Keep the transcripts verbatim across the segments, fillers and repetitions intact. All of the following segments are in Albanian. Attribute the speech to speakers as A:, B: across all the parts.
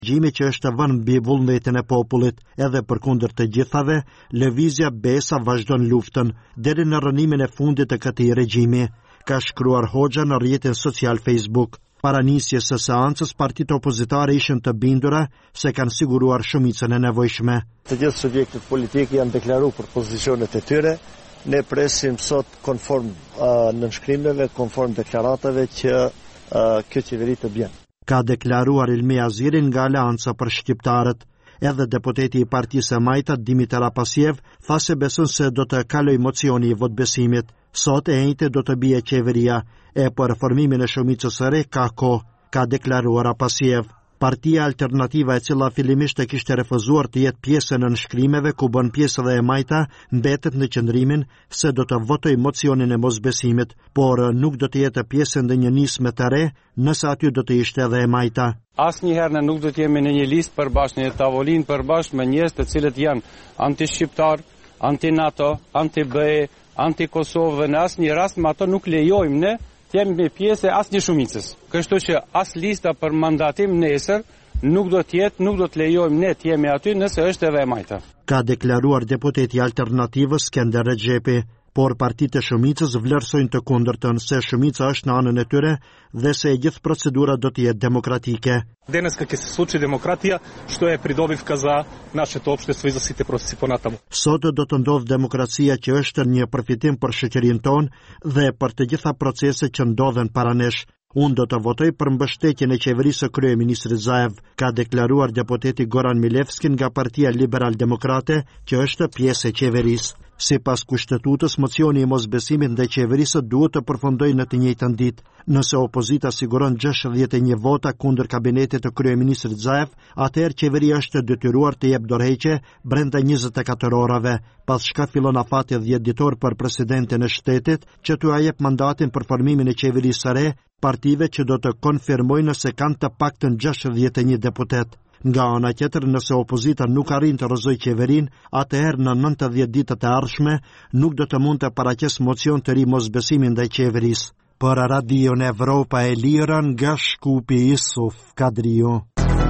A: Gjimi që është vënë mbi vullnetin e popullit, edhe përkundër të gjithave, lëvizja Besa vazhdon luftën deri në rënimin e fundit të këtij regjimi, ka shkruar Hoxha në rrjetin social Facebook. Para nisjes së seancës, partitë opozitare ishin të bindura se kanë siguruar shumicën e nevojshme.
B: Të gjithë subjektet politikë janë deklaruar për pozicionet e tyre. Ne presim sot konform uh, nënshkrimeve, konform deklaratave që uh, kjo qeveri të bjen.
A: Ka deklaruar Ilmi Azirin nga Aleanca për shqiptarët. Edhe deputeti i Partisë së Majta Dimitar Apasjev tha se beson se do të kaloj mocioni i votbesimit. Sot e njëjtë do të bie qeveria, e për reformimin e shumicës së re ka kohë, ka deklaruar Apasjev. Partia Alternativa, e cila fillimisht e kishte refuzuar të jetë pjesë në nënshkrimeve ku bën pjesë edhe e Majta, mbetet në qëndrimin se do të votoj mocionin e mosbesimit, por nuk do të jetë pjesë ndonjë nisme të re, nëse aty do të ishte edhe e Majta.
C: Asnjëherë ne nuk do të jemi në një listë përbashkë, në një tavolinë përbashkë me njerëz të cilët janë anti-shqiptar, anti-NATO, anti-B E, anti-Kosovë, në asnjë rast me ato nuk lejojmë ne të jemi pjesë e asnjë shumicës. Kështu që as lista për mandatim nesër nuk do të jetë, nuk do të lejojmë ne të jemi aty nëse është edhe e Majta.
A: Ka deklaruar deputeti Alternativës Skender Rexhepi, por partitë e shumicës vlerësojnë të kundërtën, se shumica është në anën e tyre dhe se e gjithë procedura do të jetë demokratike.
D: Денеска ќе се случи демократија, што е придобивка за нашето општество и за сите процеси понатаму.
A: Sot do të ndodhë demokracia që është një përfitim për shoqërinë tonë dhe për të gjitha proceset që ndodhen para nesh. Unë do të votoj për mbështetjen e qeverisë së kryeministrit Zaev, ka deklaruar deputeti Goran Milevski nga Partia Liberal Demokrate, që është pjesë e qeverisë. Sipas kushtetutës, mocioni i mosbesimit ndaj qeverisë duhet të përfundojë në të njëjtën ditë. Nëse opozita siguron gjashtëdhjetë e një vota kundër kabinetit të kryeministrit Zaev, atëherë qeveria është detyruar të jep dorëheqje brenda njëzet e katër orave, pas shka fillon afati dhjetë ditor për presidentin e shtetit që t'u jep mandatin për formimin e qeverisë së re partive që do të konfirmojnë se kanë të paktën gjashtëdhjetë e një deputet. Nga ana tjetër, nëse opozita nuk arrin të rrëzojë qeverinë, atëherë në nëntëdhjetë ditët e ardhshme nuk do të mund të paraqesë mocion të ri mosbesimi ndaj qeverisë. Për Radion Evropa e Lirë nga Shkupi Isuf Kadriu.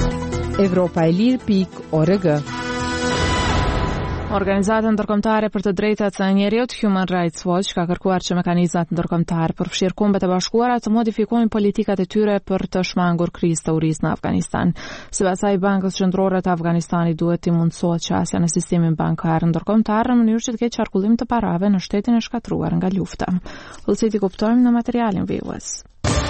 E: Evropa e Lirë pikë org. Organizata ndërkombëtare për të drejtat e njerëzit Human Rights Watch ka kërkuar që mekanizmat ndërkombëtar përfshirë Kombet e Bashkuara të modifikojnë politikat e tyre për të shmangur krizën të urisë në Afganistan. Sipas saj, Bankës Qendrore të Afganistanit duhet të mundësohet qasja në sistemin bankar ndërkombëtar në mënyrë që të ketë qarkullim të parave në shtetin e shkatruar nga lufta. Ulësit i kuptojmë në materialin vijues.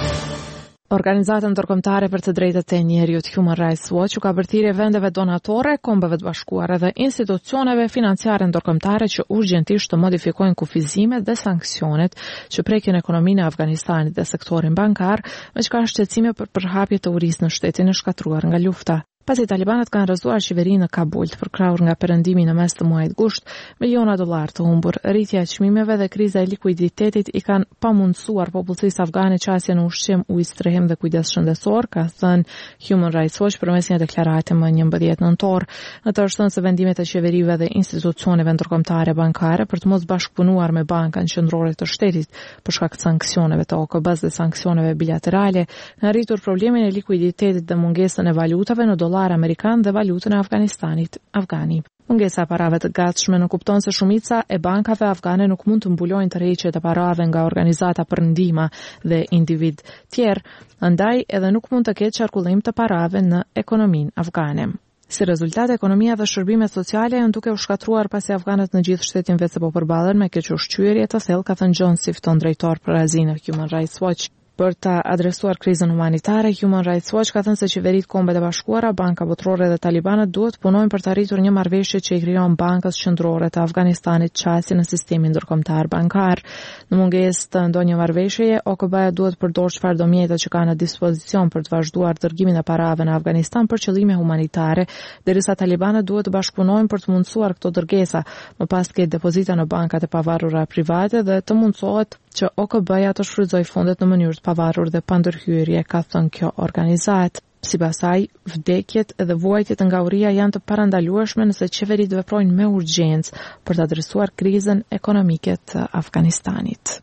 E: Organizata ndërkombëtare për të drejtat e njerëzit Human Rights Watch u ka bërthirje vendeve donatore, Kombeve të Bashkuara dhe institucioneve financiare ndërkombëtare që urgjentisht të modifikojnë kufizimet dhe sanksionet që prekin ekonominë e Afganistanit dhe sektorin bankar, me që ka shqetësime për përhapje të urisë në shtetin e shkatruar nga lufta. Pasi talibanët kanë rrëzuar qeverinë në Kabul të përkrahur nga perëndimi në mes të muajit gusht, miliona dollar të humbur, rritja e çmimeve dhe kriza e likuiditetit i kanë pamundsuar popullsisë afgane qasje në ushqim, ujë, strehim dhe kujdes shëndetësor, ka thënë Human Rights Watch përmes një deklarate më njëmbëdhjetë nëntor. Në të është thënë se vendimet e qeverive dhe institucioneve ndërkombëtare bankare për të mos bashkëpunuar me Bankën Qendrore të Shtetit për shkak të sanksioneve të O K B-s dhe sanksioneve bilaterale, kanë rritur problemin e likuiditetit dhe mungesën e valutave në dollar amerikan dhe valutën e Afganistanit, afgani. Mungesa e parave të gatshme nuk kupton se shumica e bankave afgane nuk mund të mbulojnë tërheqjet e parave nga organizata për ndihmë dhe individ tjerë, andaj edhe nuk mund të ketë qarkullim të parave në ekonominë afgane. Si rezultat, ekonomia dhe shërbimet sociale janë duke u shkatruar pasi afganët në gjithë shtetin vetë po përballen me keq ushqyerje të thellë, ka thënë John Sifton, drejtor për Azinë e Human Rights Watch. Për ta adresuar krizën humanitare, Human Rights Watch ka thënë se qeveritë, Kombet e Bashkuara, Banka Botërore dhe talibanët duhet punojnë për të arritur një marrëveshje që i krijon Bankës Qendrore të Afganistanit qasje në sistemin ndërkombëtar bankar. Në mungesë të ndonjë marrëveshjeje, O K B-ja duhet përdorë çfarë do mjete që ka në dispozicion për të vazhduar dërgimin e parave në Afganistan për qëllime humanitare, derisa talibanët duhet të bashkëpunojnë për të mundësuar këto dërgesa, më pas të ketë depozita në bankat e pavarura private dhe të mundësohet që O K B-ja të shfrytëzojë fondet në mënyrë të pavarur dhe pa ndërhyrje, ka thënë kjo organizatë. Sipas saj, vdekjet dhe vuajtjet nga uria janë të parandalueshme nëse qeveritë veprojnë me urgjencë për të adresuar krizën ekonomike të Afganistanit.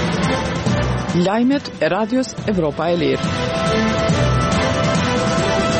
F: Lajmet e Radios Evropa e Lirë.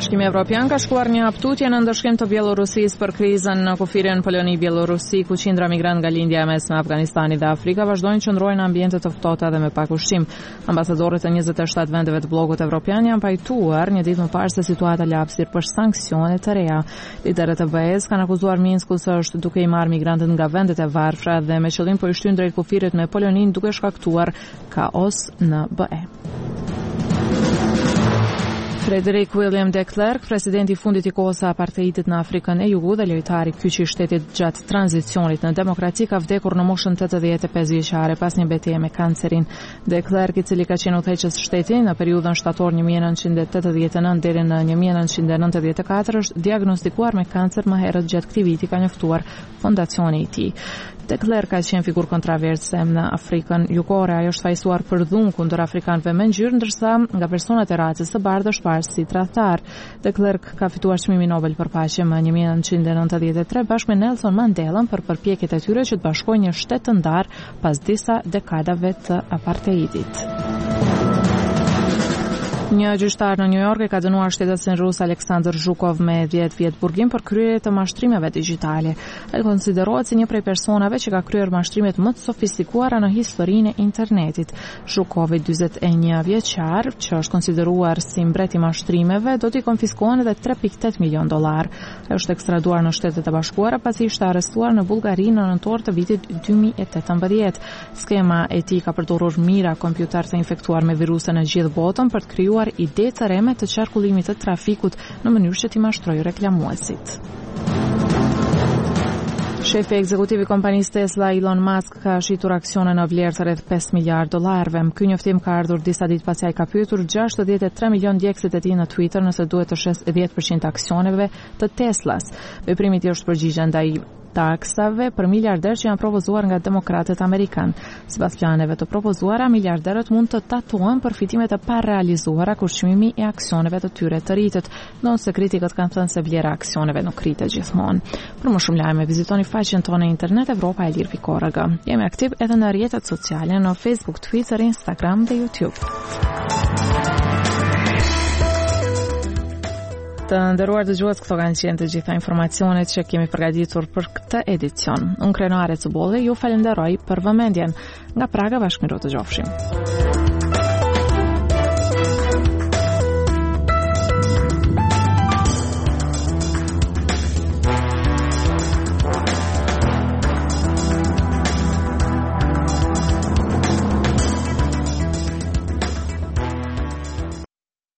E: Bashkimi Evropian ka shkuar një haptutje në ndëshkim të Bielorusisë për krizën në kufirin Poloni-Bielorusi, ku qindra migrant nga lindja e mesme e Afganistanit dhe Afrika vazhdojnë qëndrojnë në ambiente të ftohta dhe me pak ushqim. Ambasadorët e njëzet e shtatë vendeve të bllokut evropian janë pajtuar një ditë më parë se situata la hapësirë për sanksione të reja. Liderët e B E-s kanë akuzuar Minskun se është duke i marrë migrantët nga vendet e varfra dhe me qëllim po i shtyn drejt kufirit me Polonin, duke shkaktuar kaos në B E. Frederick William de Klerk, presidenti i fundit i kohës së apartheidit në Afrikën e Jugut dhe lojtari kyçi i shtetit gjatë tranzicionit në demokraci, ka vdekur në moshën tetëdhjetë e pesë vjeçare pas një betejë me kancerin. De Klerk, i cili ka qenë udhëheqës shteti në periudhën shtator një mijë e nëntëqind e tetëdhjetë e nëntë deri në një mijë e nëntëqind e nëntëdhjetë e katër, është diagnostikuar me kancer më herët gjatë këtij viti, ka njoftuar fondacioni i tij. De Klerk ka qenë figurë kontroverse në Afrikën Jugore. Ajo është fajsuar për dhunë kundër afrikanëve me ngjyrë, ndërsa nga personat e racës së bardhë është parë si tradhtar. De Klerk ka fituar çmimin Nobel për paqe më një mijë e nëntëqind e nëntëdhjetë e tre bashkë me Nelson Mandela për përpjekjet e tyre që të bashkojnë një shtet të ndarë pas disa dekadave të apartheidit. Një gjyqtar në New York e ka dënuar shtetësin rus Aleksandr Zhukov me dhjetë vjet burgim për kryerje të mashtrimeve digjitale. Ai konsiderohet si një prej personave që ka kryer mashtrimet më të sofistikuara në historinë e internetit. Zhukov, dyzet e një vjeçar, që është konsideruar si mbreti i mashtrimeve, do t'i konfiskohen edhe tre pikë tetë milion dollar. Ai është ekstraduar në Shtetet e Bashkuara pasi ishte arrestuar në Bullgari në nëntor të vitit dy mijë e tetëmbëdhjetë. Skema e tij ka përdorur mijëra kompjuter të infektuar me viruse në gjithë botën për të krijuar ide të reme të qarkullimit të trafikut në mënyrë që t'i mashtrojë reklamuesit. Shefi ekzekutiv i kompanisë Tesla, Elon Musk, ka shitur aksione në vlerë të rreth pesë miliardë dollarëve. Ky njoftim ka ardhur disa ditë pasi ai ka pyetur gjashtëdhjetë e tre milion djegësit e tij në Twitter nëse duhet të shes dhjetë përqind aksioneve të Teslas. Veprimi i tij është përgjigje ndaj taksave për miliarder që janë propozuar nga demokratët amerikanë. Sipas planeve të propozuara, miliarderët mund të tatuohen për fitimet e parealizuara kur çmimi i aksioneve të tyre të rritet, ndonse kritikët kanë thënë se vlera e aksioneve nuk rritet gjithmonë. Për më shumë lajme, vizitoni faqen tonë në internet europa e lirë pikë org. Jemi aktiv edhe në rrjetet sociale në Facebook, Twitter, Instagram dhe YouTube. Të nderuar dëgjues, këto kanë qenë të gjitha informacionet që kemi përgatitur për këtë edicion. Unë Krenare Cubolli ju falenderoj për vëmendjen. Nga Praga, bashkëmirë të gjofshim.